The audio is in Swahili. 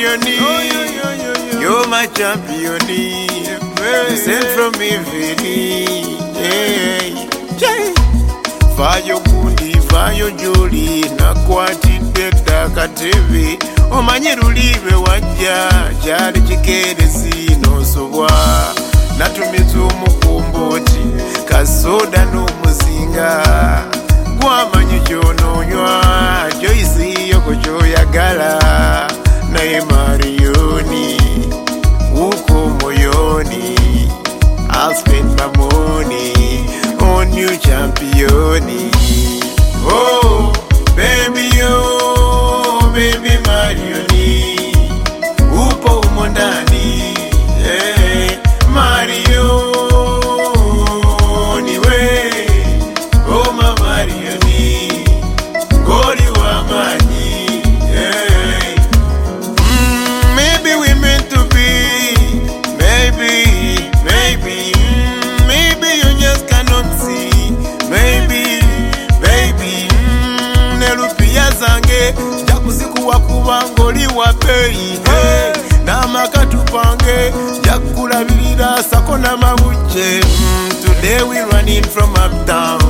champion. You're my champion. You sent from me, Vayo gundi, vayo joli, nakwatidde katebe. Omanyi lulibe wajja, jali chikerezi nosobwa. Natumiza omukomboti, kasoda n'omuzinga. Gwamanyi ky'onoonywa, Joyce yoko ky'oyagala. Naye Marioni, uko moyoni. I'll spend my money on you, champion. Oh, baby Marioni, upo umondani, Marioni we, oh my Marioni, goli wa maji, maybe we meant to be, maybe you just cannot see, maybe, nelupia zange, jakuzikuwa kubangoli wa pei, na makatupange, jakulabilira sako na mabuche, today we running from uptown,